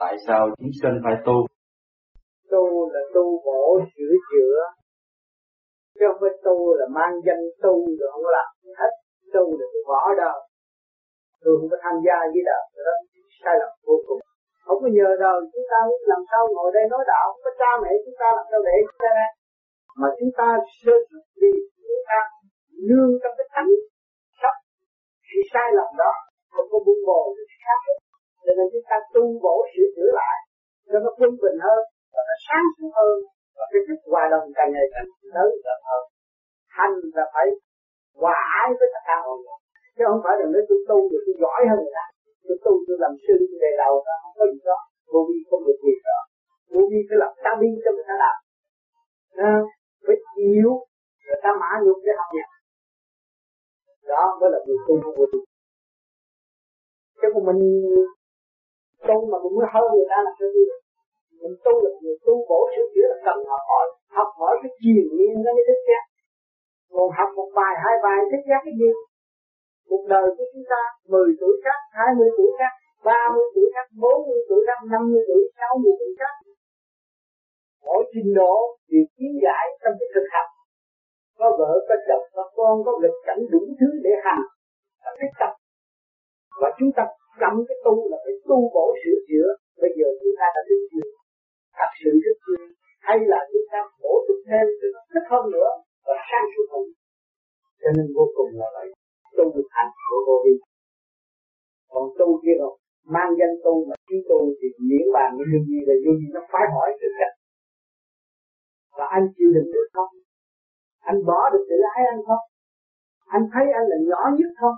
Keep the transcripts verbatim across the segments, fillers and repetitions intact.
Tại sao chúng sinh phải tu? Tu là tu bổ sửa chữa, chứ không phải tu là mang danh tu rồi không có làm hết. Tu là tôi bỏ đời, tôi không có tham gia với đời, đó sai lầm vô cùng. Không có nhờ đời chúng ta làm sao ngồi đây nói đạo, không có cha mẹ chúng ta làm sao để chúng ta ra, mà chúng ta sơ xuất đi, chúng ta nương trong cái tánh sắp khi sai lầm đó, không có buông bồi được khác hết. Cho nên chúng ta tu bổ sửa chữa lại cho nó quân bình hơn và nó sáng suốt hơn, và cái thức hòa đồng càng ngày càng lớn rộng hơn. Hành là phải hòa ái với tất cả mọi người, chứ không phải là nói tôi tu rồi tôi giỏi hơn người ta, tôi tu tôi làm sư tôi đề đầu ta không có gì đó, vô vi không được gì đó, vô vi phải làm ta bi cho người ta làm, à, phải chịu người ta mã nhục để học nhạc, đó mới là người tu vô vi. Chứ còn mình tu mà cũng mới hơn người ta là sao đi được. Mình tu là người tu bổ sửa chữa là cần học hỏi, học hỏi cái triền miên nó mới thích giác. Còn học một bài hai bài thích giác cái gì? Cuộc đời của chúng ta mười tuổi khác, hai mươi tuổi khác, ba mươi tuổi khác, bốn mươi tuổi khác, năm mươi tuổi, sáu mươi tuổi khác. Mỗi trình độ đều kiến giải trong cái thực hành. Có vợ, có chồng, có con, có nghịch cảnh đủ thứ để hành và thích tập. Và chúng ta cầm cái tu là phải tu bổ sửa chữa. Bây giờ chúng ta đã thích chưa? Thật sự thích chưa? Hay là chúng ta bổ túc thêm cho nó thích hơn nữa và sang suốt hơn? Cho nên vô cùng là vậy. Tu được hành của vô vi. Còn tu kia rồi mang danh tu mà trí tu thì miễn bàn với vô vi là vô vi nó phái hỏi sự cách. Và anh chịu đựng được không? Anh bỏ được tự ái anh không? Anh thấy anh là nhỏ nhất không?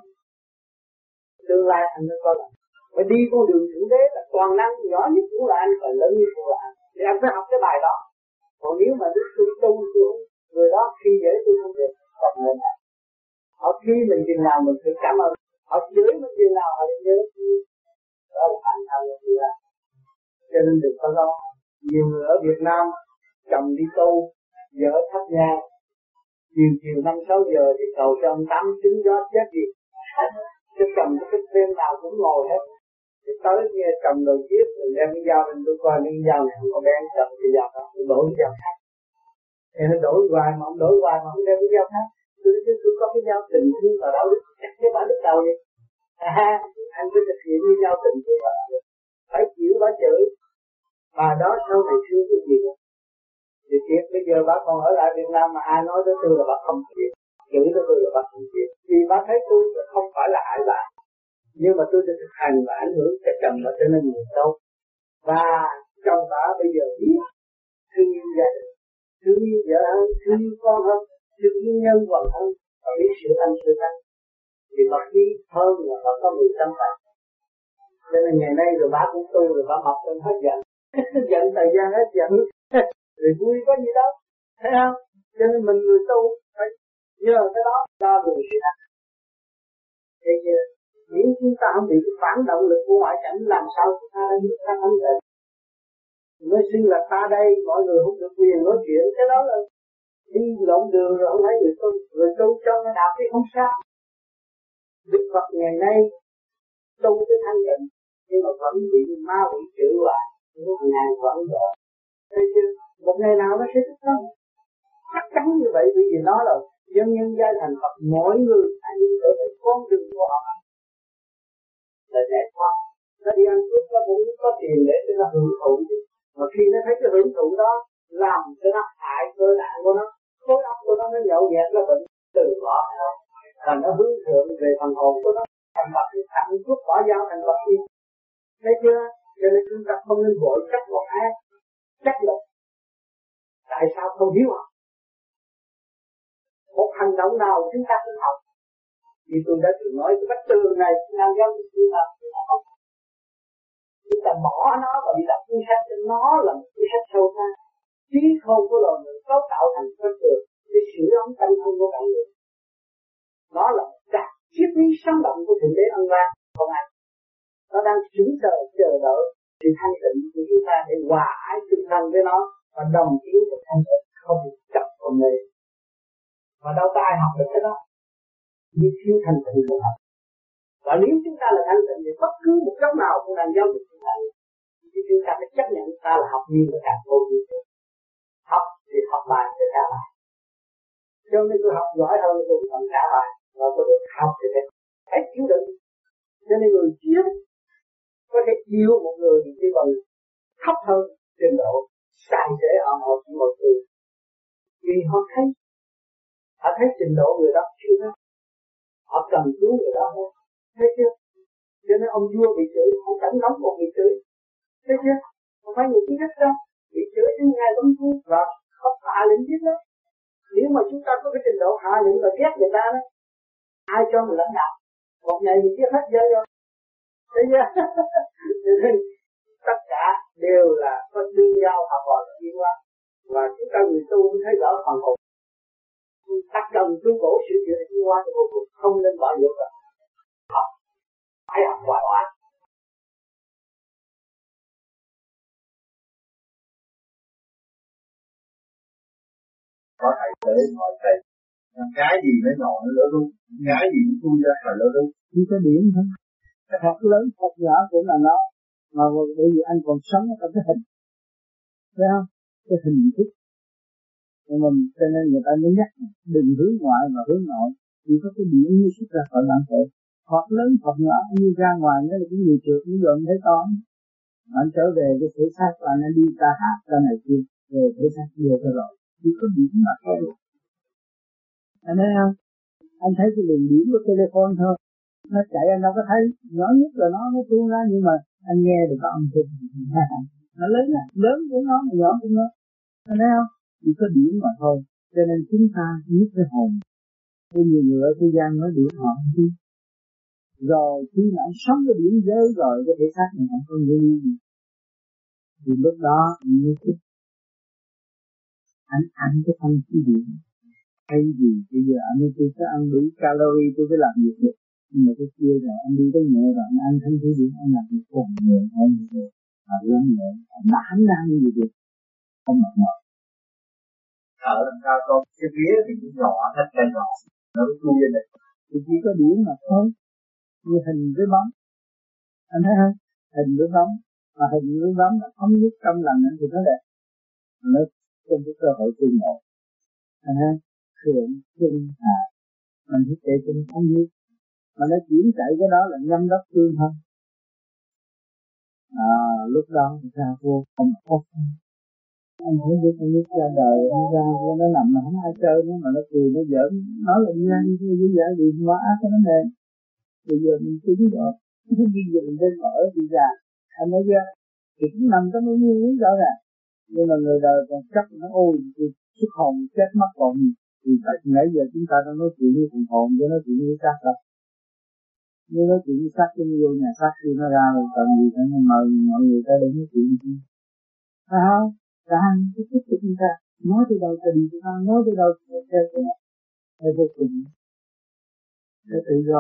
Tương lai anh mới có lòng. Phải đi con đường thượng đế là toàn năng, nhỏ nhất cũng là anh, còn lớn nhất cũng là anh. Thì anh phải học cái bài đó. Còn nếu mà tôi tu tu tôi người đó khi dễ tôi không được, còn người nào. Họ khi mình chừng nào mình phải cảm ơn. Họ chửi mình chừng nào họ nhớ tôi. Đó là anh thằng người ta. Cho nên đừng có lo. Nhiều người ở Việt Nam chồng đi tu, vợ thắp nhang. Chiều chiều năm sáu giờ thì cầu cho ông tắm trứng gió chết gì. Chứ chồng cái cái đêm nào cũng ngồi hết. Thì tới nghe chồng rồi giết rồi đem cái dao lên tôi coi cái dao này không có bén chồng cái dao đó, tôi đổi cái dao khác. Thì nó đổi hoài mà ông đổi hoài mà không đem cái dao khác. Tôi nói chứ tôi có cái dao tình thương vào đó chắc cái bà đứt đầu đi. À, anh cứ thực hiện cái dao tình thương vào đó. Phải chịu bà chửi. Bà đó sau này thương cái gì đó. Thì thiệt bây giờ bà còn ở lại Việt Nam mà ai nói tới tôi là bà không chịu. Chửi tới tôi là bà không chịu. Vì bà thấy tôi không phải là hại bà. Nhưng mà tôi đã thực hành và ảnh hưởng cho chồng bà trở nên nhiều tốt. Và chồng bà bây giờ biết thương yêu gia đình, thương yêu vợ hơn, thương yêu con hơn, thương yêu nhân vật hơn, và biết sửa tâm sửa tánh. Thì bà biết hơn là bà có người tâm tạng. Cho nên ngày nay rồi bà cũng tu rồi bà mập lên hết giận. Giận thời gian hết giận. Rồi vui có gì đâu. Thấy không? Cho nên mình người tu phải nhờ cái đó đo đường sự thật. Thế chứ nếu chúng ta không bị cái phản động lực của ngoại cảnh làm sao chúng ta đã biết ta thanh tịnh. Nói xưng là ta đây mọi người không được quyền nói chuyện, cái đó là đi lộn đường rồi không thấy người tu, người tu cho nó đạp thì không sao. Đức Phật ngày nay tu cái thanh tịnh nhưng mà vẫn bị ma quỷ chửi hoài, một ngày vẫn đổ. Thấy chưa? Một ngày nào nó sẽ thích không? Chắc chắn như vậy vì nó là dân nhân giai thành Phật, mỗi người phải đi tới cái con đường của họ. Là để qua, nó đi ăn cướp nó cũng có tiền để cho nó hưởng thụ chứ. Mà khi nó thấy cái hưởng thụ đó làm cho nó hại cơ nạn của nó, khối óc của nó nó nhậu nhẹt nó bệnh từ bỏ nó, và nó hướng thượng về phần hồn của nó. Thành Phật thì thẳng thuốc bỏ dao thành Phật đi. Thấy chưa? Cho nên chúng ta không nên vội trách một ai, trách luật. Tại sao không hiểu học? Một hành động nào chúng ta cũng học. Vì tôi đã từng nói cái bách tường này nào giống như chúng ta không. Chúng ta bỏ nó và đi đọc cuốn sách, nó là một cuốn sách sâu xa. Trí không của loài người cấu tạo thành bách tường để sửa ống tâm thân của mọi người. Nó là một đặc triết lý sống động của Thượng Đế Ân Ban không ai. Nó đang sững sờ chờ đợi sự thanh tịnh của chúng ta để hòa ái tương thân với nó và đồng ý với thanh tịnh không bị chấp vào nghề. Mà đâu có ai học được cái đó. Vì thiếu thanh tịnh của họ. Và nếu chúng ta là thanh tịnh thì bất cứ một góc nào cũng đang giáo dục chúng ta. Chứ chúng ta phải chấp nhận ta là học viên của càng vô vi. Học thì học bài sẽ trả bài. Cho nên tôi học giỏi hơn tôi cũng cần trả bài. Và tôi được học thì phải phải chịu đựng. Cho nên người chiến có thể yêu một người chỉ còn thấp hơn trình độ, sai sẽ ầm ầm một người. Vì họ thấy, họ thấy trình độ người đó chưa hết, họ cần cứu người đó thôi, thấy chưa? Cho nên ông vua bị chửi, ông cảnh nóng còn bị chửi, thấy chưa? Không phải người biết hết đâu, bị chửi đến ngày vẫn cứu và không hạ lệnh giết đó. Nếu mà chúng ta có cái trình độ hạ lệnh và ghét người ta đó, ai cho mình lãnh đạo? Một ngày mình giết hết giới rồi, thấy chưa? Cho nên tất cả đều là có tương giao học hỏi tiến hóa, và chúng ta người tu mới thấy rõ phần hồn. Ta cần tu bổ sửa chữa tiến hóa cho vô cùng, không nên bỏ lỡ rồi. Học, phải học hoài hoài. Có thầy tới hỏi thầy, cái gì mới nọ nó lỡ đúng, cái gì cũng tu ra là lỡ đúng. Chỉ có điểm thôi. Phật lớn Phật nhỏ cũng là nó, mà bởi vì anh còn sống trong cái hình, thấy không? Cái hình thức. Nhưng mà cho nên người ta mới nhắc đừng hướng ngoại mà hướng nội, chỉ có cái điểm như xuất ra khỏi bản thể. Phật lớn Phật nhỏ như ra ngoài nó là cái người trượt như dồn thấy con. Anh trở về cái thể xác và anh đi ta hạ ta này kia, về thể xác vừa cho rồi, chỉ có điểm mà thôi. Anh thấy không? Anh thấy cái luồng điểm của telephone thôi, nó chạy anh đâu có thấy, nhỏ nhất là nó nó tuôn ra, nhưng mà anh nghe được có âm thanh. Nó lớn á, lớn của nó mà nhỏ của nó, anh thấy không? Chỉ có điểm mà thôi. Cho nên chúng ta biết cái hồn. Có nhiều người ở thế gian nói điểm họ không biết. Rồi khi mà anh sống cái điểm giới rồi, cái thể xác này không có nghĩ gì. Thì lúc đó anh mới thích. Anh ăn cái thân khí điểm. Hay gì bây giờ anh nói tôi sẽ ăn đủ calorie tôi phải làm việc được. Nhưng mà cái kia rồi anh đi tới nhẹ rồi anh ăn thân khí điểm, anh làm việc còn nhẹ hơn nhiều. Và lớn nhẹ, đảm đang như việc. Không mệt mỏi. Ở làm sao con cái vía thì cũng nhỏ hết cái nhỏ, nó mới tu lên được. Thì chỉ có điểm mà thôi, như hình với bóng, anh thấy không? Hình với bóng, mà hình với bóng nó thống nhất trong lành thì nó đẹp, nó trong cái cơ hội tương ngộ, anh thấy thượng trung hạ, mình thích để cho nó thống nhất, mà nó chuyển chạy cái đó là nhâm đốc tương thân. À, lúc đó thì ra vô không có. Anh thấy biết anh biết ra đời, nó ra vô nó nằm mà không ai chơi nó, mà nó cười nó giỡn, nói là như anh như như vậy thì hóa ác cái vấn đề. Bây giờ mình chứng rồi, cái gì giờ mình lên mở đi ra, anh nói ra, thì cũng nằm trong cái nguyên lý rõ ràng. Nhưng mà người đời còn chấp nó ôi, xuất hồn chết mất còn gì. Thì tại nãy giờ chúng ta đang nói chuyện với thần hồn, chứ nói chuyện với xác đâu. Nếu nói chuyện với xác, chứ vô nhà xác khi nó ra rồi cần gì phải mời mọi người ta đến nói chuyện gì. Phải không? Càng cái tích của chúng ta, nói từ đầu tình chúng ta, nói từ đầu theo theo theo vô cùng. Để tự do.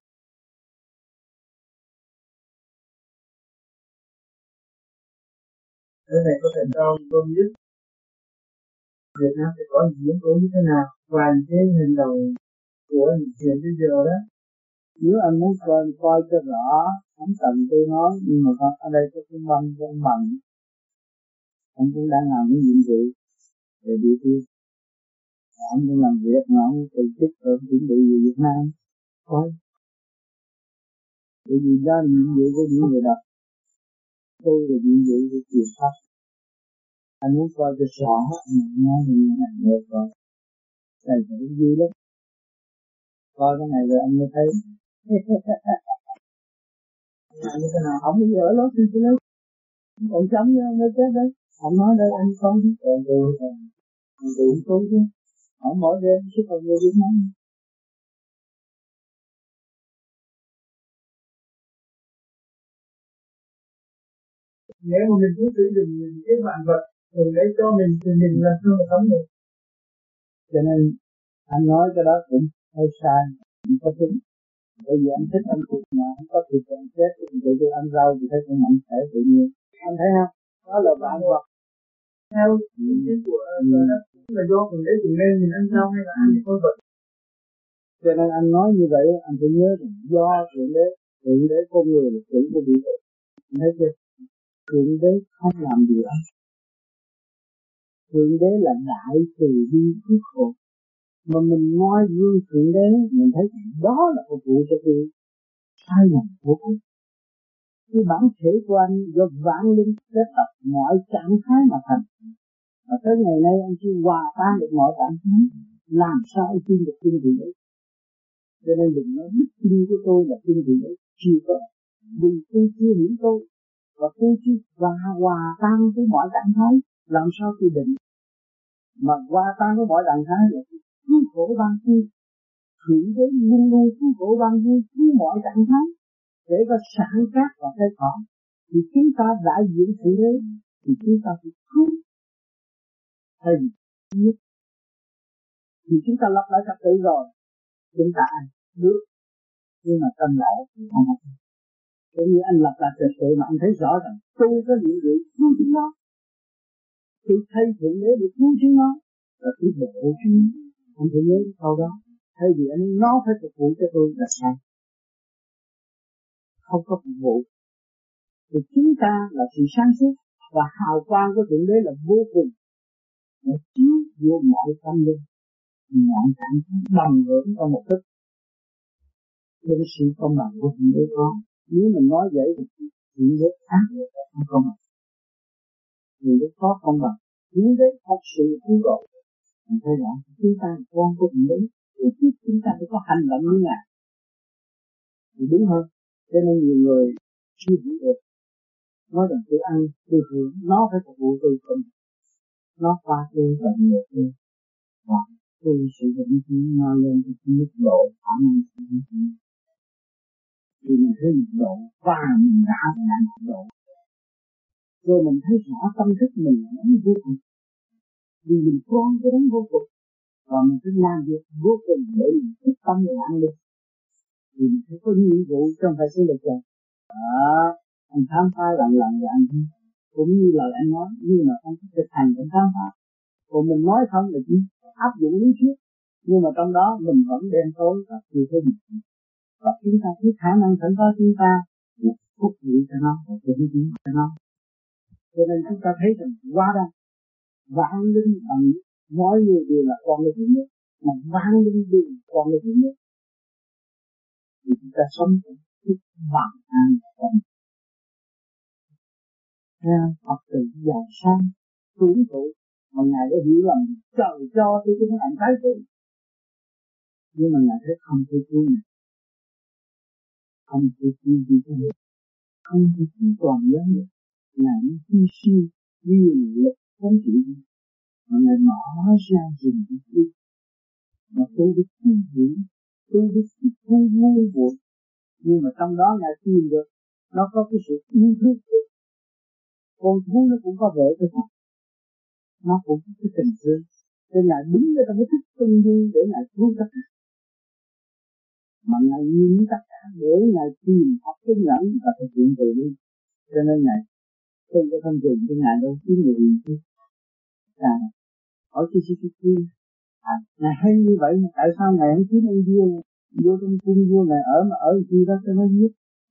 Cái này có thể đâu tôi biết Việt Nam sẽ có diễn tố như thế nào và cái hành động của hiện bây giờ đó. Nếu anh muốn coi coi cho rõ, không cần tôi nói, nhưng mà ở đây có cái băng cái ông bằng, ông cũng đang làm những nhiệm vụ để địa phương. Ông cũng làm việc mà ông tự chức rồi chuẩn bị về Việt Nam coi. Bởi vì đó là nhiệm vụ của những người đọc, tôi là nhiệm vụ của truyền pháp. Anh muốn coi cho rõ, anh nói thì anh được rồi. Này cũng vui lắm. Coi cái này rồi anh mới thấy. Anh như thế nào, không có giỡn lắm, thì lấy. Còn sống với ông ấy chết đấy. Ông nói đây anh không biết. Còn tôi, còn tôi không tốt chứ. Ông mỗi đêm suốt hồi người Việt Nam. Nếu mà mình muốn sử dụng cái vạn vật rồi để cho mình thì mình làm sao mà sống được. Cho nên anh nói cái đó cũng hơi sai, không có đúng. Bởi vì anh thích ăn thịt mà không có thịt anh chết thì tự tôi ăn rau thì thấy cũng mạnh khỏe tự nhiên. Anh thấy không? Đó là vạn vật. Theo ý kiến của người đó là do mình để tự nên mình ăn rau hay là ăn con vật. Cho nên anh nói như vậy anh phải nhớ rằng do thượng đế, thượng đế con người là chủ của vũ trụ. Anh thấy chưa? Thượng đế không làm điều ấy. Thượng đế là đại từ bi cứu khổ. Mà mình nói vương thượng đế, mình thấy đó là phục vụ cho tôi. Sai lầm vô cùng. Cái bản thể của anh do vạn linh kết tập mọi trạng thái mà thành. Và tới ngày nay anh chưa hòa tan được mọi trạng thái. Làm sao anh tin được kinh vị ấy? Cho nên đừng nói đức tin của tôi là kinh vị ấy. Chưa có. Vì tôi chưa hiểu tôi. Và tôi chưa và hòa tan với mọi trạng thái. Làm sao tôi định? Mà hòa tan với mọi trạng thái là cứu khổ ban vui. Thượng đế luôn luôn cứu khổ ban vui, cứu mọi trạng thái. Để có sản cát và cây cỏ. Thì chúng ta đại diện thượng đế. Thì chúng ta phải cứu. Hay nhất. Thì chúng ta lập lại trật tự rồi. Chúng ta ăn nước. Nhưng mà tâm lại không có. Bởi vì anh lập lại trật tự mà anh thấy rõ rằng tôi có nhiệm vụ cứu chúng nó. Tôi thay thượng đế để cứu chúng nó. Và tôi bộ chúng nó. Anh phải nhớ câu đó. Thay vì anh nó phải phục vụ cho tôi là sai. Không có phục vụ. Thì chúng ta là sự sáng suốt. Và hào quang của thượng đế là vô cùng. Nó chiếu vô mọi tâm linh. Mọi trạng thái bằng hưởng trong một thức. Nên sự công bằng của thượng đế có. Nếu mình nói vậy thì thượng đế ác không công bằng. Thượng đế có công bằng. Thượng đế thật sự cứu độ. Mình thấy rõ chúng ta là con của thượng đế. Chứ chúng ta phải có hành động như ngài. Thì đúng hơn. Cho nên nhiều người chưa hiểu được. Nói rằng tôi ăn, tôi hưởng, nó phải phục vụ tôi không. Nó qua tôi và nhiều tôi. Và tôi sử dụng cái nó lên cái mức độ khả năng sử dụng. Thì mình thấy mức độ và mình đã là mức độ. Rồi mình thấy rõ tâm thức mình nó vô cùng. Vì mình con cái đấng vô cùng. Và mình phải làm việc vô cùng để mình thức tâm để ăn được. Thì mình phải có nhiệm vụ trong phải sinh lực rồi. Đó, anh khám phá lần lần và anh cũng như lời anh nói, nhưng mà anh phải thực hành trong khám phá. Còn mình nói không là chỉ áp dụng lý thuyết, nhưng mà trong đó mình vẫn đen tối và chưa thấy được. Và chúng ta cái khả năng sẵn có chúng ta là phục vụ cho nó, và chuẩn bị cho nó. Cho nên chúng ta thấy rằng qua đây, vạn linh bằng mọi người đều là con người thứ nhất, mà vạn linh đều là con người thứ nhất. Thì chúng ta sống trong thức vạn an và theo Phật tử giàu sang tưởng thụ mà ngài đã hiểu lầm trời cho tôi cái hành thái tử, nhưng mà ngài thấy không thể cứu này, không thể cứu gì hết, không thể cứu toàn lớn được. Ngài mới hy sinh nhiều lực không chịu mà ngài mở ra rừng đi cứu. Mà tôi biết cứu giữ, tôi biết cứu muôn vụ, nhưng mà trong đó ngài tìm được nó có cái sự yêu thương. Con thú nó cũng có vợ cái thật, nó cũng có cái tình thương, nên là đứng ở trong cái thức tinh duy để ngài cứu tất cả. Mà ngài nhìn tất cả để ngài tìm học cái nhẫn và thực hiện từ đi. Cho nên ngài không có thân trường cho ngài đâu kiếm người gì chứ. À, ở chi chi chi chi. À, ngài hay như vậy mà tại sao ngài không kiếm ông vua vô trong cung vua ngài ở mà ở chi đó cho nó giết?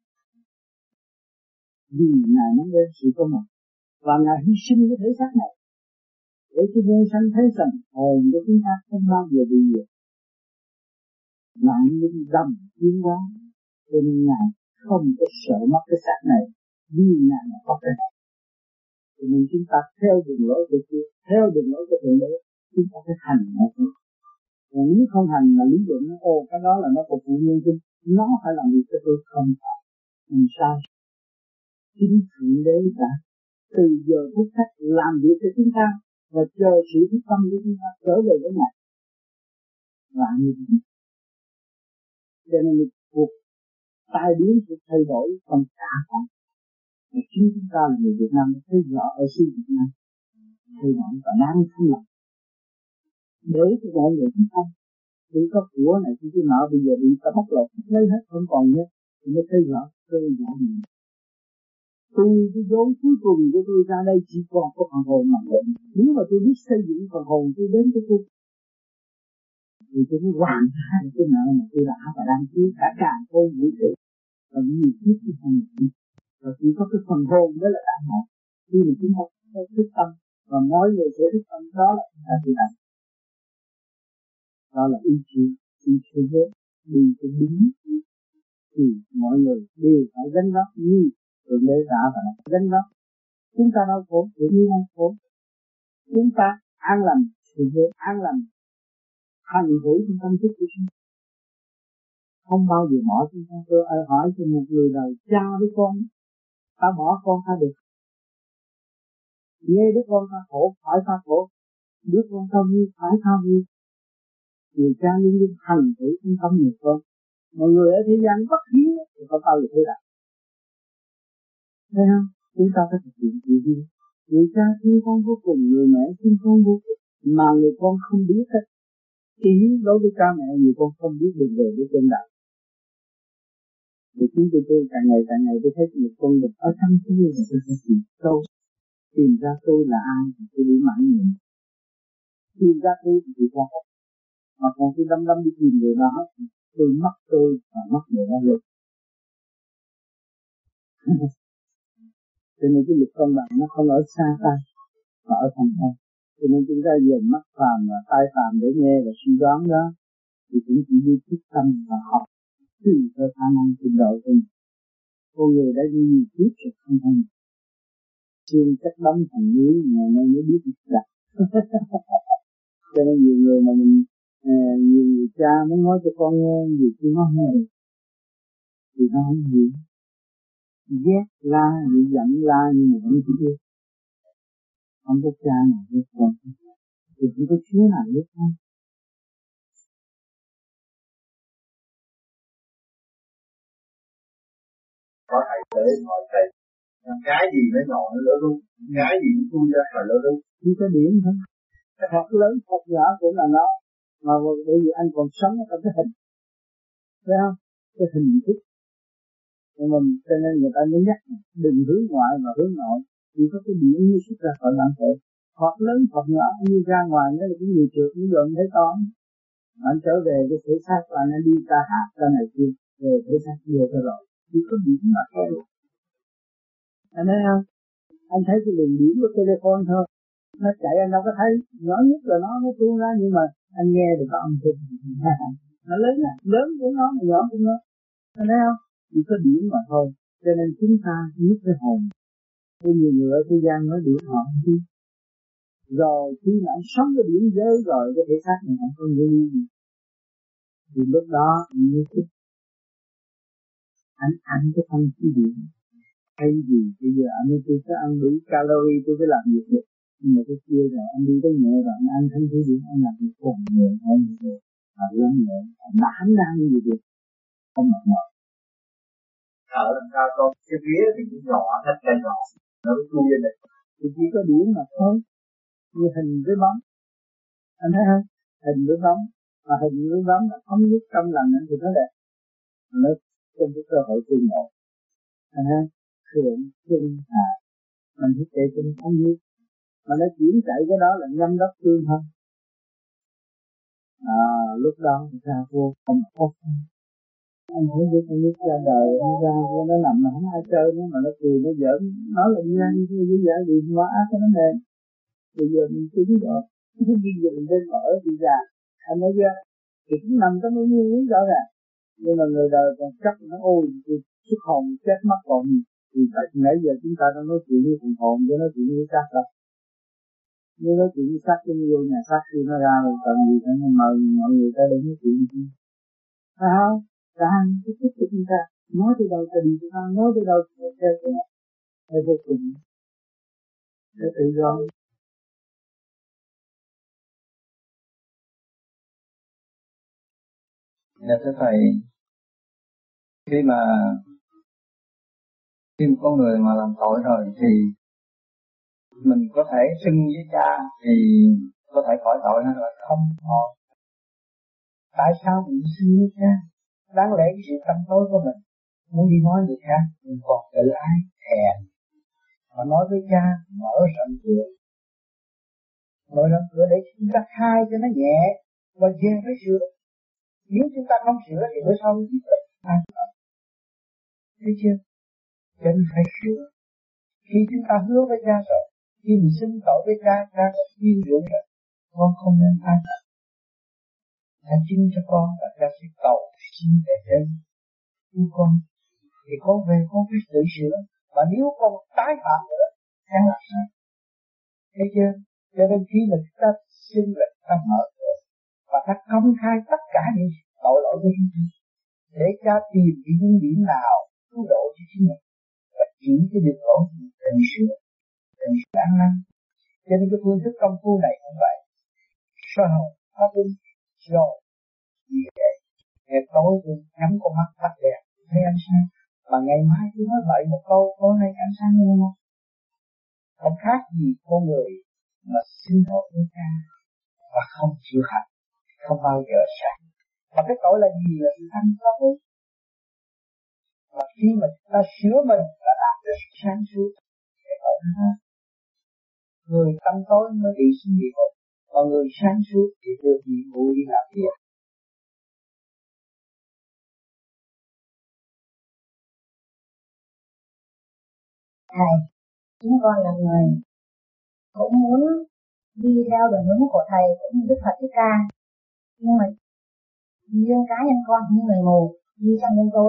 Vì ngài nói đến sự công bằng và ngài hy sinh cái thể xác này để cho nhân sanh thấy rằng hồn của chúng ta không bao giờ bị diệt. Ngài linh đầm tiến hóa, cho nên ngài không có sợ mất cái xác này, vì ngài là có cái này. Cho nên chúng ta theo đường lối của Chúa, theo đường lối của Thượng Đế, chúng ta phải hành một chút. Còn nếu không hành là lý luận, ô cái đó là nó phục vụ nhân sinh, nó phải làm việc cho tôi không phải. Làm sao? Chính Thượng Đế đã từ giờ phút khắc làm việc cho chúng ta và chờ sự thức tâm của chúng ta trở về với Ngài. Và như vậy. Cho nên cuộc tai biến sẽ thay đổi trong cả pháp. Và chính chúng ta là người Việt Nam thấy rõ ở xứ Việt Nam thay đổi và đang thanh lập. Để cho mọi người chúng ta chỉ có của này chỉ cái nợ bây giờ bị ta bóc lột lấy hết không còn nữa thì mới thấy rõ cơ bản này. Tôi cái vốn cuối cùng của tôi ra đây chỉ còn có phần hồn mà thôi. Nếu mà tôi biết xây dựng phần hồn tôi đến với tôi thì tôi mới hoàn thành cái nợ mà tôi đã và đang chứa cả càng khôn vũ trụ và nhiều kiếp tôi không được. và chỉ có cái phần hồn đó là đại học. Khi mà chúng ta có thức tâm và mỗi người sẽ thức tâm, đó là chúng ta tự hành. Đó là ý chí, ý chí hết đi cho đúng thì mọi người đều phải gánh vác như Thượng Đế đã và gánh vác. Chúng ta đau khổ, tự nhiên đau khổ. Chúng ta an lành, thì về an lành, hành hữu trong tâm thức của chúng ta. Không bao giờ bỏ chúng ta. Tôi hỏi cho một người đời, cha với con, ta bỏ con ta được. Nghe đứa con ta khổ, phải ta khổ. Đứa con ta vui, phải ta vui. Người cha luôn luôn hành hữu trong tâm người con. Mọi người ở thế gian bất hiếu thì có bao giờ thế nào? Thấy không? Chúng ta phải thực hiện điều gì? Người cha thương con vô cùng, người mẹ thương con vô cùng, mà người con không biết hết. Khi đối với cha mẹ, người con không biết đường về với trên đạo. Thì chúng tôi tôi càng ngày càng ngày tôi thấy một con vật ở trong tôi là tôi phải tìm sâu, tìm ra tôi là ai thì tôi đi mãn nguyện. Tìm ra tôi thì tôi có hết. Mà còn tôi đâm đâm đi tìm người đó, tôi mất tôi và mất người đó luôn. Cho nên cái lực cân bằng nó không ở xa ta, mà ở trong ta. Cho nên chúng ta dùng mắt phàm và tai phàm để nghe và suy đoán đó, thì cũng chỉ đi thức tâm và học tùy theo khả năng trình độ của mình. Con người đã đi nhiều kiếp rồi không thành. Xuyên chất đóng thành núi, ngày nay mới biết được đặt. Cho nên nhiều người mà mình, à, nhiều người cha muốn nói cho con nghe, nhiều khi nó nghe thì nó không hiểu. Ghét la, bị giận la nhưng mà vẫn chỉ biết. Không có cha nào biết con, thì không có Chúa nào biết con. Có thầy tới hỏi thầy, cái gì mới nọ nó lỡ đúng, cái gì cũng tu ra là lỡ đúng. Chỉ có điểm thôi. Cái Phật lớn, Phật nhỏ cũng là nó. Mà bởi vì anh còn sống trong cái hình. Thấy không? Cái hình thức. Nhưng mà cho nên người ta mới nhắc đừng hướng ngoại mà hướng nội. Chỉ có cái điểm như xuất ra khỏi bản thể. Phật lớn, Phật nhỏ như ra ngoài nó là cái người trượt, nó dồn thấy con. Anh trở về cái thể xác và anh đi ta hạt ra này kia. Về thể xác vừa cho rồi. Chỉ có điểm mà thôi. Anh thấy không? Anh thấy cái đường điểm của telephone thôi. Nó chạy anh đâu có thấy. Nhỏ nhất là nó nó tuôn ra, nhưng mà anh nghe được có âm thanh. Nó lớn á, lớn của nó mà nhỏ của nó. Anh thấy không? Chỉ có điểm mà thôi. Cho nên chúng ta biết cái hồn. Có nhiều người ở thế gian nói điểm họ không biết. Rồi khi mà anh sống cái điểm giới rồi, cái thể xác này không có nguyên gì. Thì lúc đó anh mới thích. Anh ăn cái thanh khí điểm. Hay gì bây giờ anh nói tôi sẽ ăn đủ calorie tôi phải làm việc được. Nhưng mà cái kia rồi anh đi tới nhẹ rồi anh ăn thanh khí điểm, anh làm việc còn nhẹ hơn nhiều. Và lớn nhẹ, đảm đang như việc. Không mệt mỏi. Ở làm sao con cái vía thì cũng nhỏ, hết cây nhỏ, nó mới chui lên đây. Thì chỉ có điểm mà thôi, như hình với bóng. Anh thấy không? Hình với bóng, mà hình với bóng là thống nhất trong lành thì nó đẹp. Nó trong cái cơ hội tương ngộ. Anh thấy thượng, trung, hạ, mình thích để cho nó thống nhất. Mà nó chuyển chạy cái đó là nhâm đốc tương thân. À, lúc đó thì ra vô không có. Anh thấy biết anh biết ra đời, nó ra vô nó nằm mà không ai chơi nữa, mà nó cười nó giỡn, nói là đi ra như thế với giả gì hóa ác cho nó nè. Bây giờ mình tính rồi, cái gì giờ mình lên mở đi ra, anh nói ra, thì cũng nằm trong cái nguyên lý rõ ràng. Nhưng mà người đời còn chắc nó ôi, xuất hồn chết mất còn gì. Thì tại nãy giờ chúng ta đã nói chuyện với thần hồn, chứ nói chuyện với xác đâu. Nếu nói chuyện với xác, nhưng vô nhà xác khi nó ra rồi cần gì phải mời mọi người ta đến nói chuyện với chúng. Phải không? Càng cái thức của chúng ta nói từ đầu tình chúng ta nói từ đầu theo theo theo vô cùng để tự do. Dạ thưa thầy, khi mà khi một con người mà làm tội rồi thì mình có thể xưng với cha thì có thể khỏi tội hay là không? Thôi. Tại sao mình xưng với cha? Đáng lẽ cái sự tâm tối của mình muốn đi nói người khác, mình còn tự ái thèm mà nói với cha mở rộng cửa, mở rộng cửa để chúng ta khai cho nó nhẹ và về với sửa. Nếu chúng ta không sửa thì bữa sau chúng ta ai thấy chưa? cho nên phải sửa. Khi chúng ta hứa với cha rồi, khi mình xin tội với cha, cha có yêu dưỡng rồi, con không nên ai thật. Cha chứng cho con và cha sẽ cầu xin về trên cứu con. Thì con về con phải tự sửa. Mà nếu con tái phạm nữa, cha làm sao? Thấy chưa? Cho nên khi mà chúng ta xin là ta mở cửa và ta công khai tất cả những tội lỗi của chúng ta, để cha tìm những điểm nào cứu độ cho chính mình và chỉ cái đường lối để sửa, để sửa ăn năn. Cho nên cái phương thức công phu này cũng vậy. Sơ hồn pháp luân rồi vì vậy ngày tối tôi nhắm con mắt tắt đèn thấy ánh sáng, mà ngày mai tôi nói vậy một câu tối nay ánh sáng luôn không? Không khác gì con người mà xin lỗi với cha và không chịu hành, không bao giờ sáng. Mà cái tội là gì? Là sự thanh tối. Mà khi mà ta sửa mình là đạt được sáng suốt. Cái tội đó, người tâm tối mới bị sinh địa ngục, còn người sáng suốt thì được nhiệm vụ đi làm việc. Thầy, chúng con là người cũng muốn đi theo đường hướng của thầy cũng như Đức Phật Thích Ca, nhưng mà riêng cá nhân con như người mù đi trong đêm tối,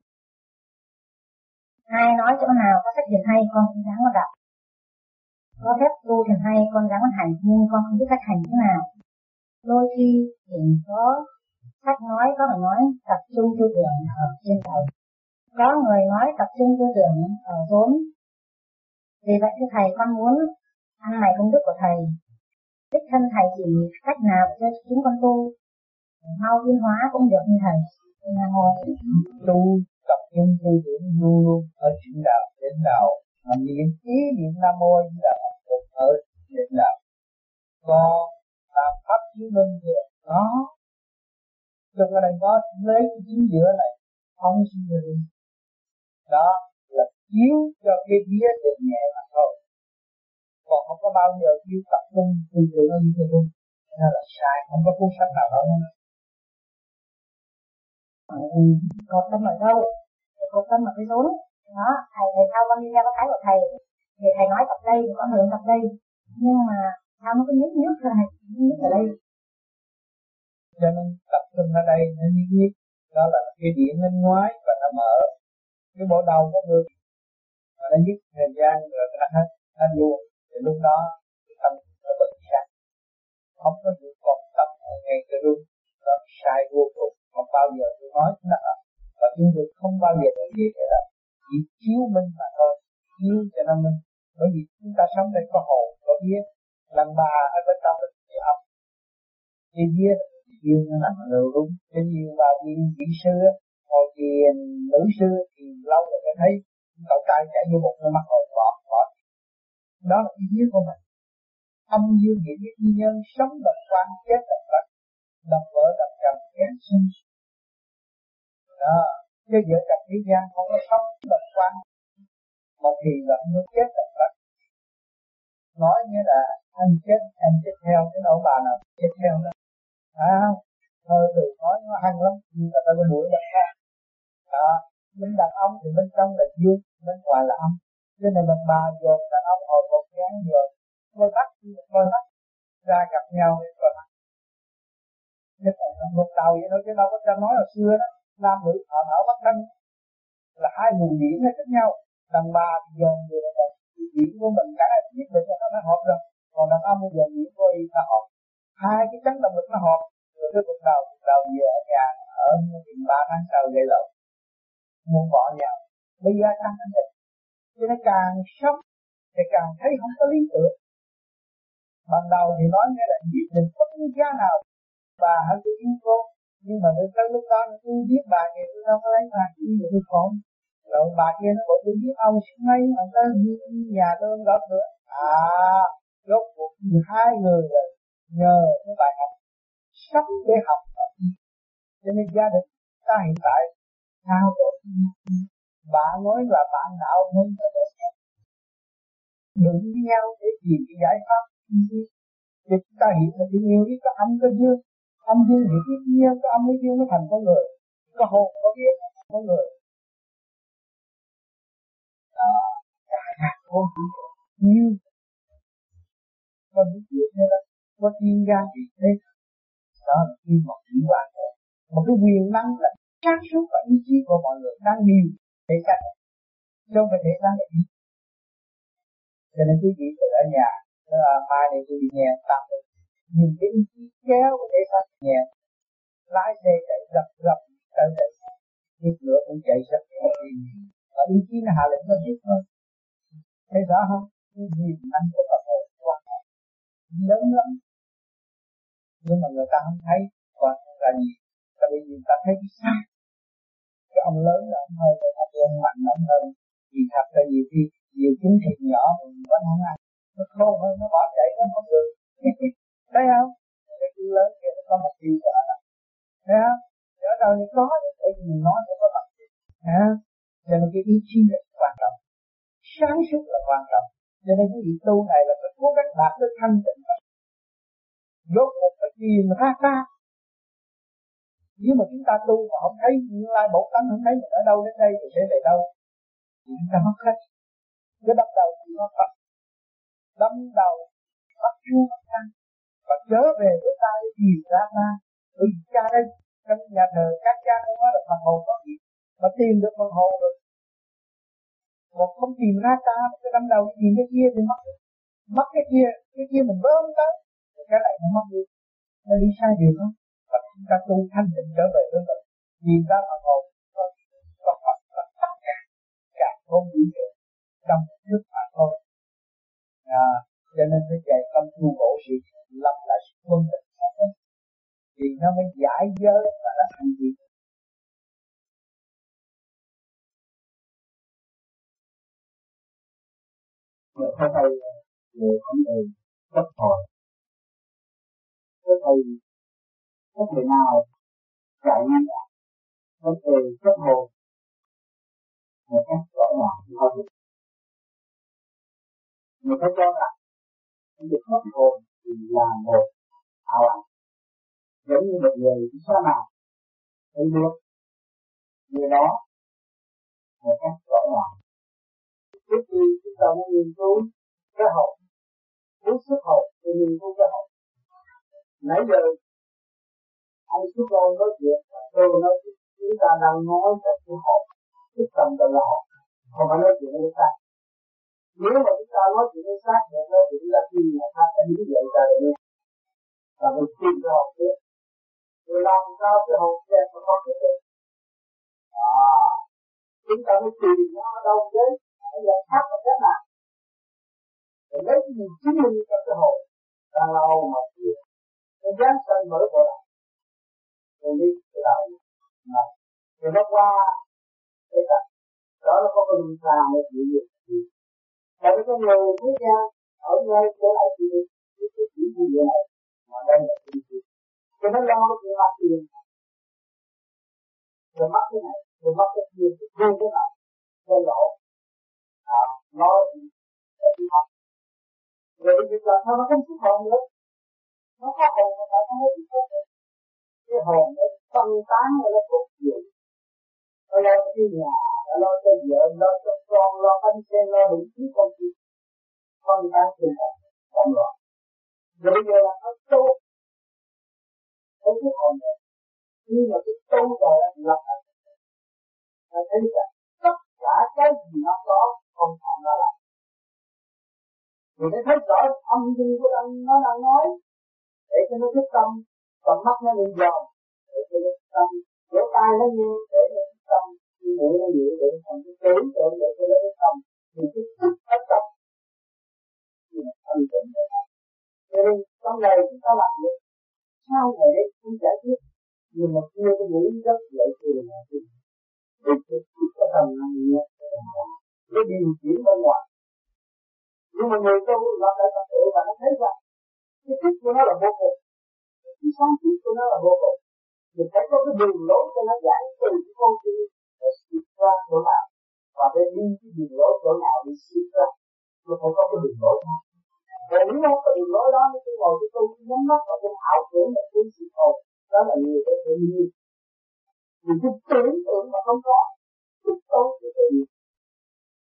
ai nói chỗ nào có sách thiền hay con cũng dám có đọc, có phép tu thiền hay con dám có hành, nhưng con không biết cách hành thế nào. Đôi khi thì có sách nói có người nói tập trung tư tưởng ở trên đầu, có người nói tập trung tư tưởng ở rốn. Vì vậy thưa thầy, con muốn ăn này công đức của thầy, đích thân thầy chỉ cách nào cho chúng con tu mau tiến hóa cũng được như thầy. Là ngồi tu tập trung tư tưởng luôn luôn ở chuyện đạo đến đạo, mà niệm ý niệm nam mô là một ở đến đạo. Còn làm pháp chứng minh được đó, trong cái này có lấy cái chính giữa này không xin được, đó là chiếu cho cái vía được nhẹ mà thôi, còn không có bao giờ chiếu tập trung tư tưởng ở như thế luôn. Nên là sai, không có cuốn sách nào đó nữa. Cột tâm ở đâu? Cột tâm ở cái rốn. Đó, thầy thầy sao con đi theo cái của thầy, thì thầy nói tập đây, con hướng tập đây, nhưng mà sao nó cứ nhức nhức rồi, nhức ở đây. Cho nên tập trung ở đây nó nhức nhức, đó là cái điện bên ngoài và nó mở cái bộ đầu của người, mà nó nhức thời gian rồi nó hết, nó luôn. Thì lúc đó cái tâm nó bật sáng, không có được còn tập ngay cái luôn, nó sai vô cùng. Không bao giờ tôi nói nó ở và chúng tôi không bao giờ làm gì vậy đó, chỉ chiếu minh mà thôi, chiếu cho nó minh. Bởi vì chúng ta sống đây có hồn có vía, lần bà ở bên trong là cái âm, cái vía thì yêu nó nằm ở đâu đúng. Cái nhiều bà viên kỹ sư hồi thì nữ sư thì lâu rồi mới thấy cậu trai chạy vô một cái mắt hồn bọt bọt, đó là cái vía của mình. Âm dương hiện cái nguyên nhân sống độc quan, chết độc vật, độc vợ độc chồng kén sinh. Đó, chứ vợ chồng thế gian không có sống độc quan, một thì là nó chết độc vật. Nói như là anh chết, anh chết theo cái ông bà nào chết theo đó, phải không? Thôi từ nói nó hăng lắm, nhưng mà ta có đuổi được ra. Đó, bên đàn ông thì bên trong là dương, bên ngoài là âm. Cho nên đàn bà dồn đàn ông hồi một dáng dồn, đôi mắt, đôi mắt ra gặp nhau rồi mắt. Nhất là một đầu vậy thôi, chứ đâu có ta nói hồi xưa đó, nam nữ thọ thảo bắt thân là hai nguồn điển nó khác nhau. Đàn bà thì dồn về là điển của mình cả ai biết được là nó đã hợp rồi, còn đàn ông bây giờ điển của y nó hợp, hai cái chấn động lực nó hợp, rồi cái cuộc đầu cuộc đầu về ở nhà ở chừng ba tháng sau gây lộn, muốn bỏ nhau, bây giờ tăng anh định, cho nên càng sống thì càng thấy không có lý tưởng. Ban đầu thì nói nghe là giết mình bất cứ giá nào, bà hãy tôi yêu cô, nhưng mà đến tới lúc đó tôi giết bà thì tôi đâu có lấy bà chỉ để tôi khổ. Rồi bà kia nó bảo tôi giết ông xin mấy, ông tới nhà tôi không gặp nữa. À, rốt cuộc hai người rồi nhờ cái bài học sống để học. Cho nên gia đình ta hiện tại sao rồi? Bạn nói là bạn đạo hơn là tốt nhất. Đừng với nhau để tìm cái giải pháp. Thì chúng ta hiện là tình yêu với có âm có dương. Âm dương thì cái nhiên, có âm với dương nó thành con người. Có hồn có biết có người. đó cả các con nhiều có những chuyện này là có chuyên gia gì thế đó là khi một chữ hoàn rồi một cái quyền năng là sáng suốt và ý chí của mọi người đang điều để cách không phải thể xác là ý cho nên quý vị từ ở nhà à, mai này tôi đi nghe tập nhìn cái ý chí kéo của thể xác nhẹ lái xe chạy gập gập tới đây chiếc lửa cũng chạy rất đi và ý chí nó hạ lệnh nó biết thôi thấy rõ không cái quyền năng của Phật hồn quan trọng lớn lắm nhưng mà người ta không thấy còn là gì tại vì người ta thấy cái xác cái ông lớn là ông hơn ông ông mạnh ông hơn thì thật ra nhiều khi nhiều trứng thịt nhỏ mình vẫn không ăn nó khô hơn nó bỏ chạy nó không được thấy không cái trứng lớn kia nó có một điều quả là thấy không ở đâu thì có bởi vì mình nói nó có mặt hả cho nên cái ý chí là quan trọng sáng suốt là quan trọng cho nên cái vị tu này là phải cố gắng đạt tới thanh tịnh rốt một cái tiền ra ta nếu mà chúng ta tu mà không thấy như lai bổ tánh không thấy mình ở đâu đến đây thì sẽ về đâu chúng ta mất hết cái đâm đầu thì nó thật đâm đầu bắt chua bắt căng và trở về với ta để tìm ra ta bởi vì cha đây trong nhà thờ các cha không nói là phần hồn có gì mà tìm được phần hồn rồi mà không tìm ra ta cái đâm đầu tìm cái kia thì mất mất cái kia cái kia mình bơm tới cái này nó mất đi nó đi sai điều không và chúng ta tu thanh tịnh trở về với mình nhìn ra phần hồn có Phật là tất cả cả không vũ trụ trong nước mà thôi à, cho nên phải dạy tâm tu bổ sự lập lại sự quân bình thì nó mới giải giới và nó thành gì người ta thầy về vấn đề bất hồi cái thầy có thể nào giải ngăn vấn đề bất hồi một cách rõ ràng hơn người ta cho rằng cái việc bất hồn thì là một ảo ảnh giống như một người đi sa mạc thấy nước người đó một cách rõ ràng trước khi chúng ta muốn nghiên cứu cái hồn muốn xuất hồn thì nghiên cứu cái hồn nãy giờ anh xuất hồn nói chuyện tôi nói chúng ta đang nói về cái hồn xuất tâm từ là hồn không phải nói chuyện với người ta nếu mà chúng ta nói chuyện với xác thì nói chuyện là khi mà ta sẽ lý giải ra được và mình tìm ra hồn tiếp rồi làm sao cái hồn đẹp mà không biết được à, chúng ta mới tìm nó ở đâu thế bây giờ khác là thế nào để lấy cái gì chứng minh cho cái hồn đang lâu mà chịu cái dáng sân mở của nó rồi đi cái đạo này rồi nó qua cái cảnh đó nó có cái linh xa nó chịu được tại vì con người thế gian ở ngay chỗ này thì cái cái chuyện như vậy này mà đây là cái gì cho nó lo cái mặt tiền rồi mắc cái này rồi mắc cái kia rồi cái nào rồi lộ à nó là cái mặt rồi bây giờ làm sao nó không xuất hồn nữa nó có hồn mà tại sao nó xuất hồn cái hồn nó phân tán rồi nó cột nhiều nó lo cái nhà nó lo cho vợ lo cho con lo bánh xe lo đủ thứ công ty phân tán tinh thần động loạn rồi bây giờ là nó tốt cái cái hồn này nhưng mà cái tu rồi là lập lại nó thấy rằng tất cả cái gì nó có không còn nó lại người ta thấy rõ âm thanh của anh nó đang nói để cho nó thức tâm còn mắt nó nhìn dòm để cho nó thức tâm lỗ tai nó nghe để nó thức tâm mũi nó nhẹ để nó thức tâm để để cho nó thức tâm thì cái thức ở trong thì là thanh tịnh rồi cho nên trong này chúng ta làm được sau này đấy không giải quyết nhưng mà kia cái mũi rất lợi thường là gì vì cái thức có tầm năng nghe nó điều chuyển bên ngoài nhưng mà người tu lập lại tập tự và nó thấy rằng cái thức của nó là vô cùng cái sáng suốt của nó là vô cùng mình phải có cái đường lối cho nó giải từ cái con tim để xịt ra chỗ nào và để đi cái đường lối chỗ nào để xịt ra nó phải có cái đường lối đó và nếu không có đường lối đó nó cứ ngồi cái tu nhắm mắt vào cái ảo tưởng là cái xịt hồn đó là nhiều cái tự nhiên vì cái tưởng tượng mà không có thức tốt thì tự nhiên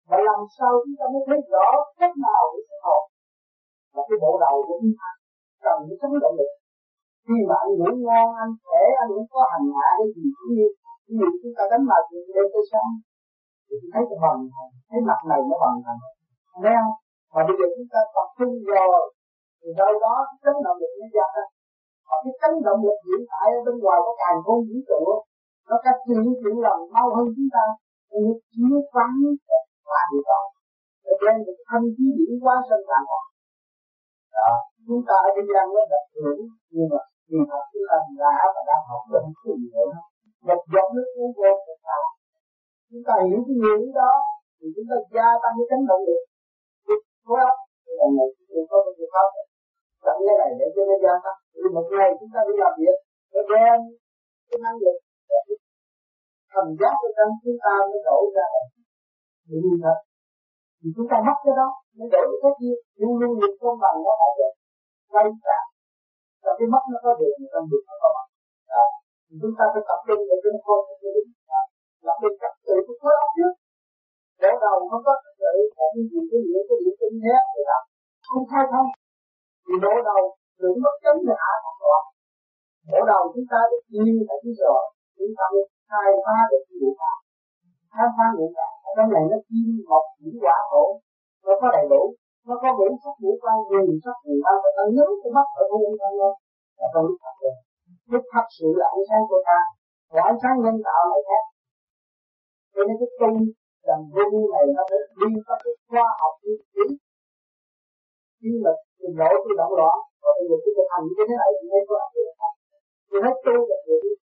Và làm sao chúng ta mới thấy rõ cách nào để xuất hồn. Là cái bộ đầu của chúng ta cần cái chống động lực. Khi mà anh ngủ ngon, anh khỏe, anh cũng có hành hạ cái gì cũng như ví dụ chúng ta đánh mặt thì đêm tới sáng thì thấy cái bằng thành, thấy mặt này nó bằng thành, thấy không? Mà bây giờ chúng ta tập trung rồi thì đâu đó cái chống động lực nó ra ra. Và cái chống động lực hiện tại ở bên ngoài có càng không vũ trụ, nó cách chuyện chuyện làm mau hơn chúng ta, nhưng chiếu vắng và điều đó. Cho nên một thanh khí điển quá sân tạng đó. Đó, chúng ta ở thế gian nó gặp hưởng, nhưng mà khi học chúng ta đã và đang học được cái gì nữa. Một giọt nước uống vô chúng ta, chúng ta hiểu cái nguyên lý đó thì chúng ta gia tăng cái cánh động lực. Đúng không? Lần này chúng ta có một pháp dẫn cái này để cho nó gia tăng. Thì một ngày chúng ta đi làm việc, nó đem cái năng lực, thần giác của trong chúng ta mới đổ ra thì như thật. Thì chúng ta mất cái đó, mới đổ cái khác kia, luôn luôn được công bằng nó phải được quay trả. Và cái mất nó có được, người ta được nó có mất. Đó. Thì chúng ta phải tập trung để chúng tôi sẽ đúng. Lập được trật tự của khối óc trước. Đổ đầu không có trật tự, còn cái gì cái gì cái gì cái gì hết thì đó. Không thay không. Thì đổ đầu, tưởng mất chấm thì hạ không có. Đổ đầu chúng ta được nhiều phải chứ rồi. Chúng ta được khai phá được ngũ tạng. Khai phá ngũ tạng. Ở trong này nó kim, mộc, thủy, hỏa, thổ. Nó có đầy đủ. Nó có ngũ sắc ngũ quan, nguyên sắc ngũ quan. Và ta nhớ cái mắt ở trong thân nó. Và trong lúc thật rồi. Lúc thật sự là ánh sáng của ta. Và ánh sáng nhân tạo lại khác. Cho nên cái tu làm vô vi này nó phải đi các cái khoa học như thế. Khi mà mình nổi cái động loạn. Và bây giờ chúng ta thành như thế này thì mới có áp lực. Thì hết tu là vô vi.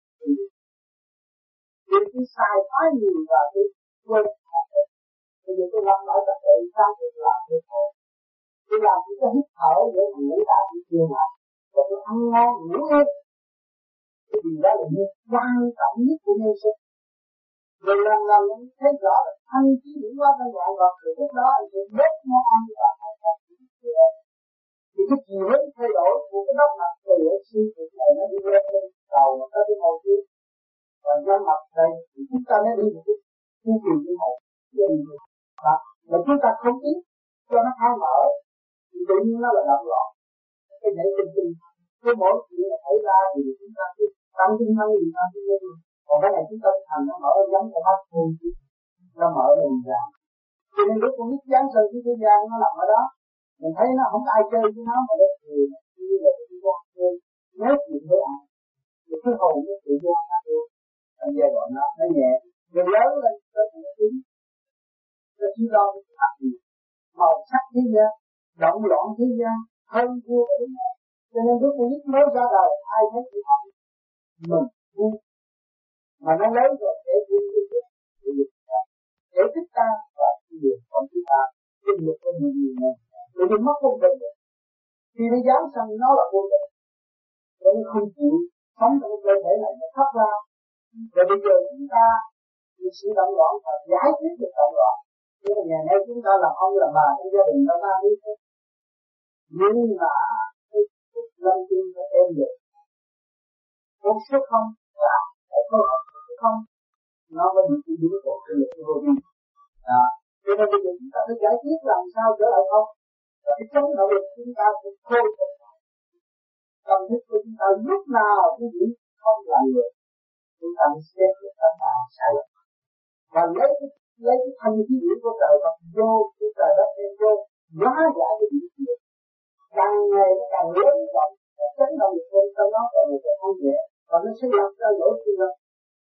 Vì cái sai quá nhiều và cái quên. Bây giờ tôi làm lại trật tự sao tôi làm được thôi. Tôi làm chỉ có hít thở để mà ngủ đã bị chiều lại. Và tôi ăn ngon ngủ hết. Cái gì đó là điều quan trọng nhất của nhân sinh. Rồi lần lần anh thấy rõ là thanh khí điển hóa trong ngoại vật. Rồi lúc đó anh sẽ bớt món ăn và ăn ăn. Thì cái chiều hướng thay đổi của cái đốc mặt từ ở suy tưởng này nó đi lên lên đầu mà tới cái màu kia. Và nhân mặt đây thì chúng ta mới đi một cái chu kỳ như một cái gì đó. Mà chúng ta không biết cho nó khai mở thì tự nhiên nó là động loạn. Cái nhảy tinh tinh cái mỗi chuyện là xảy ra thì chúng ta cứ tăng tinh năng gì tăng tinh năng. Còn cái này chúng ta thành nó mở giống cho mắt thôi, nó mở lên ra. Cho nên lúc con nít giáng sinh cái thế gian nó nằm ở đó, mình thấy nó không ai chơi với nó mà nó cười, như là cái thế gian chơi, nói chuyện với ai, thì cái hồn nó tự do ra luôn. Anh giai đoạn nó nó nhẹ, rồi lớn lên nó cũng đúng, nó chỉ lo cái thật gì, màu sắc thế gian, động loạn thế gian, hơn thua thế gian. Cho nên lúc con nít mới ra đời, ai thấy cũng học mình vui. Mà nó lấy rồi để vui vui vui để giúp ta, để thích ta và điều con chúng ta kinh lực của nhiều nhiều này, để đi mất công bình được. Khi nó dám sanh nó là vô tình, nên không chịu sống trong cơ thể này nó thoát ra. Rồi bây giờ chúng ta thì sự động loạn và giải quyết được động loạn. Nhưng mà ngày nay chúng ta làm ông làm bà trong gia đình nó ta biết hết. Nhưng mà cái lâm chung nó êm được. Con số không là phải có học số không. Nó mới bị cái đứa của cái lực vô vi. Đó. Cho nên bây giờ chúng ta phải giải quyết làm sao trở lại không. Và cái chống động lực chúng ta phải khôi phục. Tâm thức của chúng ta lúc nào cũng chỉ không là người. Chúng ta mới xét được tất cả sai lầm. Và lấy cái, lấy cái thanh khí điển của trời Phật vô, cái trời đất đem vô, hóa giải cái điển kia. Càng ngày nó càng lớn rộng, chấn động lực lên trong nó và người ta không nhẹ. Và nó sẽ lập ra lỗ kia ra.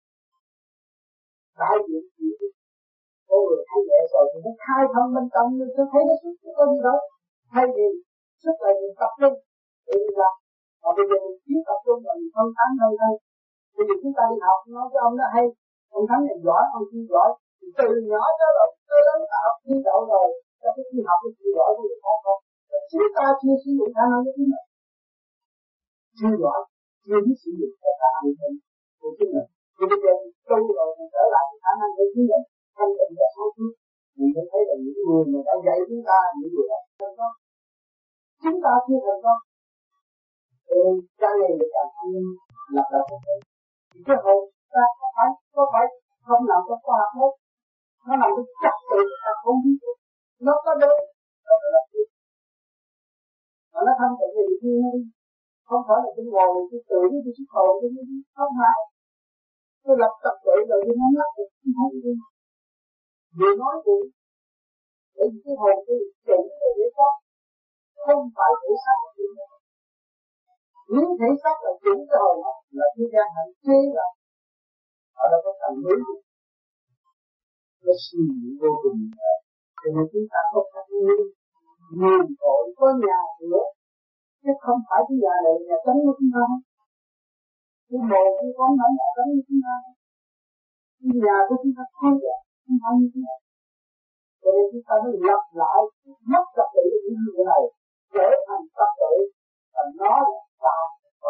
Đại diện gì chứ? Có người thấy nhẹ rồi thì nó khai thông bên trong, nhưng tôi thấy nó sức có gì đâu. Thay vì sức là mình tập trung để đi làm. Còn bây giờ mình chỉ tập trung là mình không tán hơn thôi. Bây giờ chúng ta đi học, nói cho ông nó hay. Ông Thắng này giỏi, ông chi giỏi. Thì từ nhỏ cho rồi, tới lớn ta học thi đậu rồi. Cho cái chi học, cái chi giỏi của người con không. Chúng ta chưa sử dụng khả năng của chúng mình. Chưa giỏi, chưa biết sử dụng cái khả năng của chúng mình. Thì bây giờ tu rồi thì trở lại cái khả năng của chúng mình. Thanh tịnh và sáng suốt. Mình mới thấy là những người mà đã dạy chúng ta những điều đó thành công. Chúng ta chưa thành công. Thì càng ngày thì càng không lập lại thành công. Thì cái hồn ta có phải, có phải không làm cho khoa học hết. nó nằm cái chất tự ta không biết, nó có đến, nó là biết, mà nó không phải gì kia, không phải là cái ngồi cái tưởng cái sức hồn cái gì không phải, tôi lập tập tự rồi tôi nói lắm được không phải gì, vừa nói gì, để cái hồn tôi chủ là để có, không phải thể xác là chủ, nếu thể xác là chủ cái hồn là thế gian hạn chế là ở đâu có cần lý, nó suy nghĩ vô cùng, cho nên chúng ta không phải như nhiều tội có nhà nữa, chứ không phải cái nhà này nhà trống của chúng ta, cái mồ cái con ở nhà trống của chúng ta, cái nhà của chúng ta không vậy, không phải như thế này, cho nên chúng ta mới lập lại mất trật tự của những người này, trở thành trật tự, và nó là sao?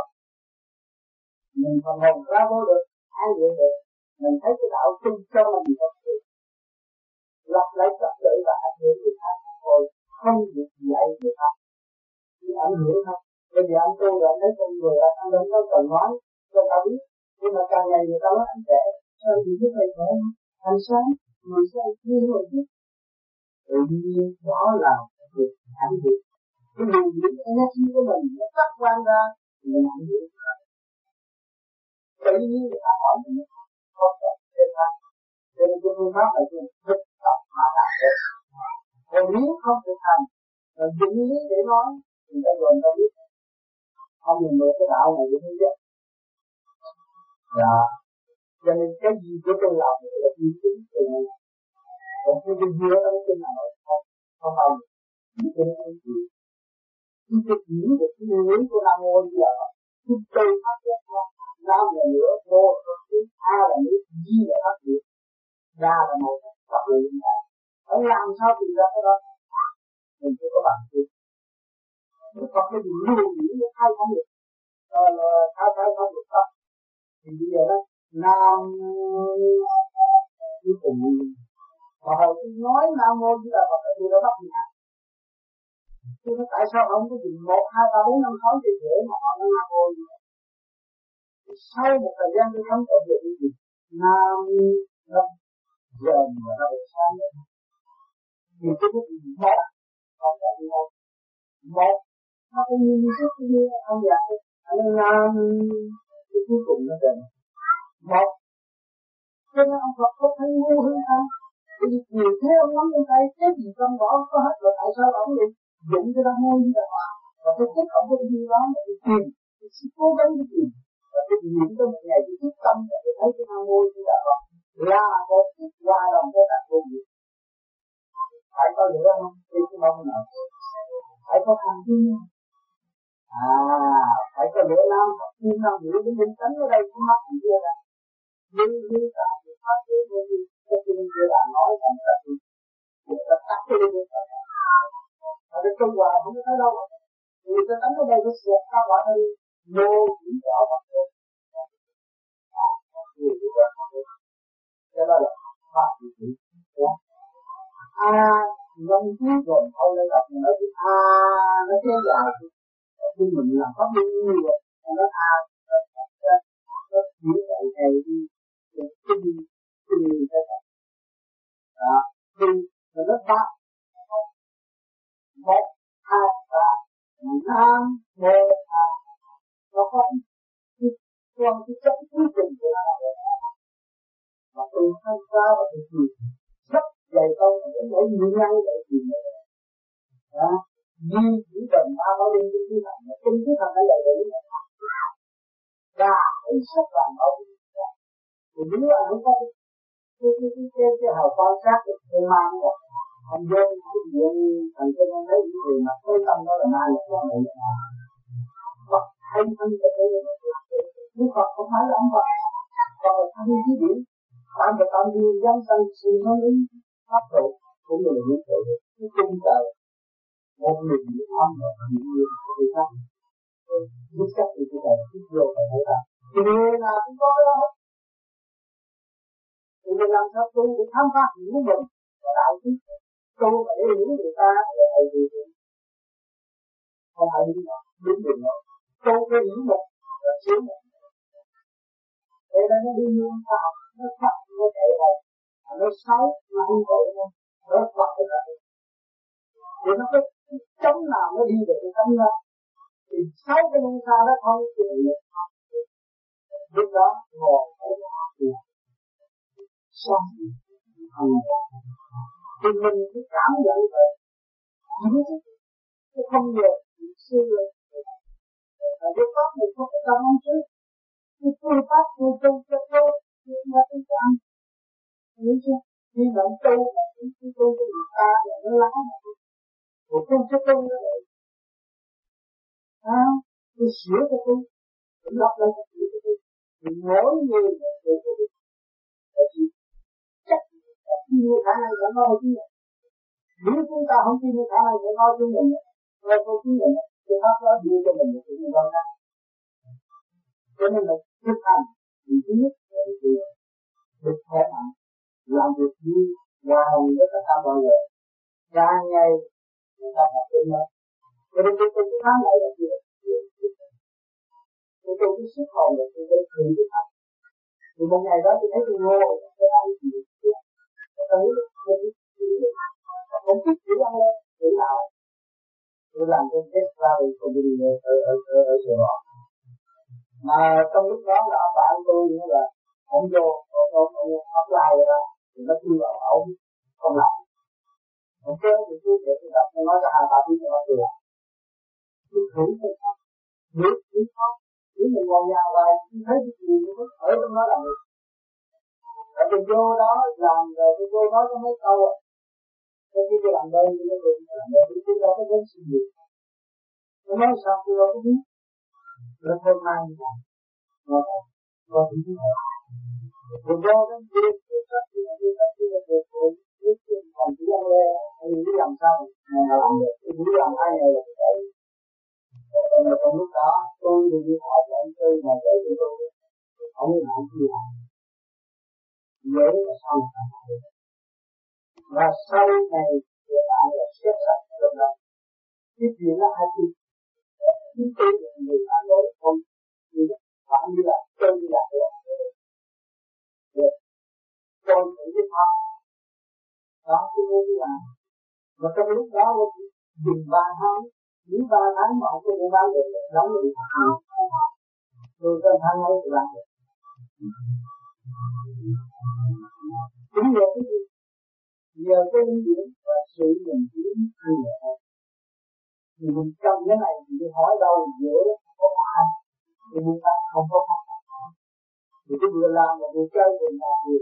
Mình còn hồn ra vô được, ai vậy được, mình thấy cái đạo chung cho mình có sự lập lại trật tự và ảnh hưởng người khác thôi, không được dạy người khác, chỉ ảnh hưởng không. Bây giờ anh tu rồi anh thấy con người là anh không có cần nói cho ta biết, nhưng mà càng ngày người ta nói anh trẻ, sao thì biết thầy khỏe, anh sáng, người sao kia rồi chứ, tự nhiên đó là việc ảnh hưởng. Cái luồng điển energy của mình nó phát quang ra, mình ảnh hưởng khác. Tự nhiên người ta hỏi mình không có thể ra, cho nên cái phương pháp là cái thực tập mà đạt được. Còn nếu không thực hành, rồi dụng lý để nói, thì ta dồn ta biết. Không nhìn được cái đạo này cũng không biết. Dạ. Cho nên cái gì của tôi làm là uy tín từ này. Còn cái gì dưa trong cái nào không, không bao giờ. Cho nên anh chị, khi tôi hiểu được cái nguyên lý của Nam Mô Di Đà Phật, chúng tôi phát giác ra Nam là nữa, Mô là nữa, A là nữa, Di là phát triển, Đa là một tập luyện hiện tại. Phải làm sao tìm ra cái đó? Mình chưa có bằng chứng. Nếu có cái gì lưu nghĩ nó thay không được, rồi thay thay không được đó, thì bây giờ đó Nam cuối cùng mà hồi tôi nói Nam Mô Di Đà Phật tôi đã bắt nhạc. Tôi nói tại sao ông có dùng một hai ba bốn năm sáu chữ rưỡi mà họ nói Nam Mô Di Đà Phật. Sau một thời gian tôi không còn được cái gì Nam Nam giờ mà nó được sáng nữa. Thì tôi có gì một không phải đi đâu một nó cũng như như trước như ông già anh Nam cái cuối cùng nó đến một. Cho nên ông Phật có thấy ngu hơn không? Bởi vì nhiều thế ông nắm trong tay, cái gì trong vỏ có hết rồi, tại sao ông lại dụng cho nó ngu như vậy? Và cái chất ông có gì đó là cái tìm, cái sự cố gắng cái tìm. Và cái niệm trong một ngày cái thức tâm là tôi thấy cái nam mô như là con là một chút hòa đồng với các vô nghiệp. Phải có lửa không? Thì cái mong nào? Phải có thằng thiên. À, phải có lửa nam, thiên nam lửa cái minh tánh ở đây cũng mắt cũng chưa ra. Nhưng như ta thì phát triển như như cái kinh kia là nói rằng là người ta tắt cái đi người ta mà cái trung hòa không có thấy đâu người ta tánh ở đây nó sụt ra quả đi mô chỉ rõ vật thôi người chỉ rõ vật thôi cái đó là pháp gì chỉ a ngâm khí gồm thôi lên đọc mình nói cái a nó kéo dài khi mình làm pháp đi nhiều rồi nó a nó chỉ chạy chạy đi cái gì cái gì cái đó đó thì nó ba một hai ba năm mô a nó có cái con cái chất cuối cùng của nó mà từ hai ba và từ từ rất dày công để mỗi nhiều nhân để tìm được đó như chỉ cần ba ba linh cái thứ này mà tinh cái thằng nó lại để nó và cái sức làm ông thì nếu anh không có cái cái cái cái cái hào quang sát được không mang được anh vô cái chuyện thành cho nên thấy những người mà tối tâm đó là ai là người Phật hay thân cho tôi Đức Phật không phải là ông Phật còn là thân khí điển bạn và bạn đi giáng sanh sự nói đến pháp độ cũng như là những sự cái cung trời một người bị âm và những người bị khác lúc sắc thì cái đời thích vô và thấy là thì người nào cũng có đó hết thì mình làm sao tu để khám phá hiểu mình và đạo chứ tu mà để hiểu người ta là thầy gì không phải đúng rồi đúng đường rồi tu để hiểu mình là sướng mình thế nên nó đi như khoa học nó phát nó chạy rồi nó xấu nó không có nó vật cái này thì nó có chống nào nó đi được cái tâm đó thì sáu cái luân xa đó không chịu được lúc đó ngồi thấy nó được xong thì mình cứ cảm nhận vậy những cái không giờ xưa là cái pháp này không có tâm ông trước cái phương pháp tu tu cho tốt nhưng mà không có ăn hiểu chưa khi bạn tu khi tu cho người ta là nó lắng một tu cho tu nó vậy à tôi sửa cho tôi tôi lắp lên cho tôi thì mỗi người là tự tôi là chỉ chắc là tin như khả năng của nó chứ nếu chúng ta không tin như khả năng của nó chứ mình rồi tôi tin mình cái pháp đó đưa cho mình một cái gì đó khác cho nên là thực hành thì thứ nhất là được khỏe mạnh làm việc như hòa đồng với tất cả mọi người càng ngày chúng ta học tin hơn cho nên tôi cái tháng này là gì tôi tôi cái sức hồn là tôi tôi thường thực hành thì một ngày đó tôi thấy tôi ngô tôi ăn gì tôi thấy tôi không biết chữ ăn lên chữ nào tôi làm cái test ra rồi tôi đi ở ở ở ở ở Sài Gòn mà trong lúc đó là bạn tôi nữa là không vô ông ông ông apply rồi đó thì nó kêu vào ông không làm ok thì tôi để tôi đọc tôi nói cho hai ba tiếng cho nó được tôi thử tôi không biết biết không nếu mình ngồi nhà bài tôi thấy cái gì nó ở trong đó là được tại tôi vô đó làm rồi tôi vô nói có mấy câu à sau khi tôi làm đơn thì nó được làm đơn thì tôi đâu có đến xin việc tôi nói sao tôi đâu có biết nó hôm nay là nó có ý thức rồi vô đó biết tôi chắc tôi là tôi chắc tôi là được rồi biết tôi còn chỉ ăn lê anh nghĩ làm sao mà làm được tôi nghĩ làm hai ngày là tôi còn là trong lúc đó tôi thì đi hỏi cho anh tôi mà tới tôi tôi không biết làm gì làm dễ là sao mà làm được và sau này hiện tại là xếp sạch rất là cái chuyện là hai chuyện chúng tôi là người phản đối không thì phải như là tôi như là được tôi tự biết pháp đó tôi muốn đi làm mà trong lúc đó tôi dùng ba tháng những ba tháng mà không có thể bán được đóng được tôi có tháng ấy tôi bán được chính nhờ cái gì nhờ cái lý điển và sự nhận kiến như vậy thì mình trong cái này thì tôi hỏi đâu dễ không có ai thì mình ta không có ai thì tôi vừa làm mà vừa chơi vừa làm việc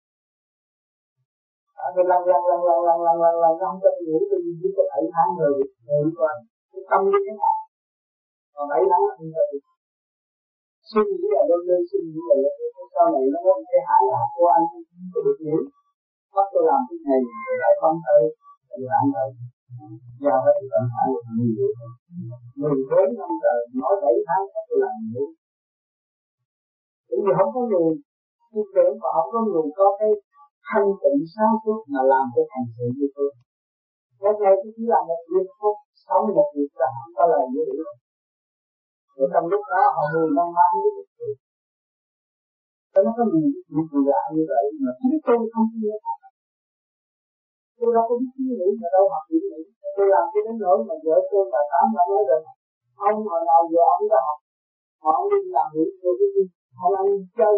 à, tôi lần lần lần lần lần lần lần lần không cho tôi ngủ tôi chỉ có bảy tháng rồi rồi còn cái tâm như thế nào còn bảy tháng là không cho tôi suy nghĩ là đôi nơi suy nghĩ là sau này nó có cái hại là của anh không có được hiểu bắt tôi làm cái này rồi lại không tới rồi lại tới do đó thì cần phải là nhiều mười bốn năm trời nói bảy tháng tôi làm nhiều bởi vì không có người tư tưởng và không có người có cái thanh tịnh sáng suốt mà làm cái thành sự như tôi cái này tôi chỉ làm một việc thôi sống một việc là không có lời như vậy rồi trong lúc đó họ mười năm năm như vậy tôi nó có nhiều chuyện kỳ lạ như vậy mà chính tôi không biết tôi đâu có biết suy nghĩ mà đâu học suy nghĩ tôi làm cái đến nỗi mà vợ tôi bà tám đã nói rằng ông hồi nào giờ ông đã học mà ông đi làm việc rồi cái gì ông ăn chơi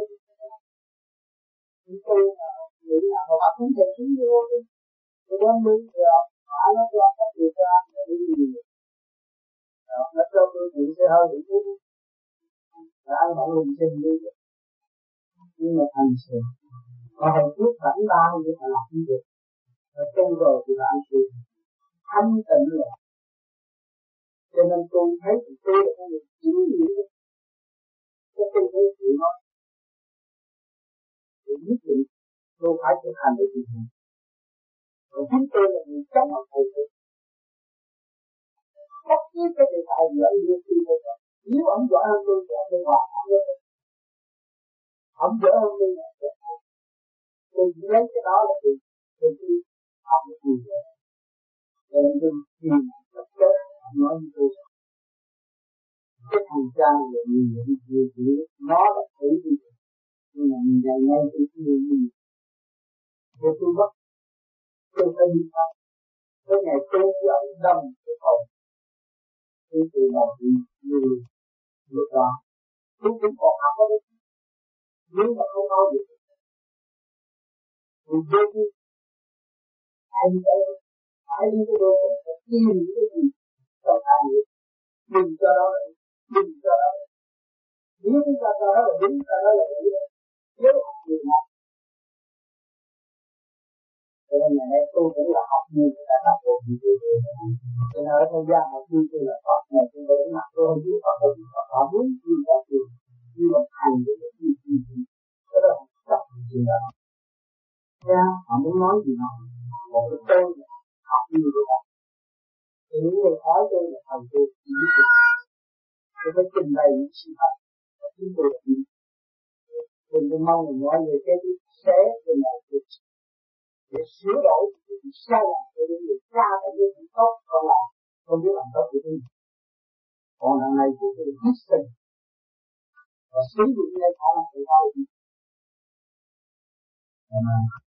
tôi nghĩ là mà bà cũng thể xuống vô tôi đem đi rồi bà nó cho các điều tra để đi gì nó cho tôi chuyện xe hơi để đi là ai bảo mình xin đi nhưng mà thành sự mà hồi trước rảnh bao như phải làm không được rồi tu rồi thì làm sự thanh tịnh rồi cho nên tôi thấy thì tôi là con người chính nghĩa cái tôi thấy chuyện đó thì nhất định tôi phải thực hành để thực hiện rồi chính tôi là người chống ông thầy tôi bất cứ cái đề tài gì ông đưa tôi tôi nếu ông giỏi hơn tôi thì ông tôi hòa ông với tôi ông giỏi hơn tôi tôi chỉ lấy cái đó là tôi tôi đi học được gì rồi cho nên tôi tìm tất cả nói với tôi cái thằng cha là nhiều nhiều nhiều nhiều nó là thử đi nhưng mà nhìn nhận ngay cái gì gì để tôi bắt tôi phải đi pháp cái ngày tôi dẫn đâm cái hồn tôi từ đầu đi như lúc đó tôi cũng còn học ở đây nếu mà không nói được thì tôi đi ai đi đâu ai đi cái đâu phải tìm những cái gì trong ai được đừng cho đó đừng cho đó nếu chúng ta cho đó là đúng ta đó là đúng nếu học được học cho nên ngày nay tôi cũng là học nhiều người ta học rồi thì tôi tôi cho nên ở thế gian họ kêu tôi là Phật này tôi đối mặt tôi không biết Phật là Phật họ muốn gì đó thì như là hành để được gì gì gì cái đó là tập chuyện đó nha họ muốn nói gì nào một cái tôi học nhiều rồi đó thì những người hỏi tôi là thầy tôi chỉ biết được tôi phải trình bày những sự thật và chúng tôi là gì đừng có mong là mọi người cái xé cái này được để sửa đổi cái gì sai lầm của những người cha và những người tốt còn lại không biết làm tốt của mình còn lần này chúng tôi hết tình và sử dụng lên khả năng tự do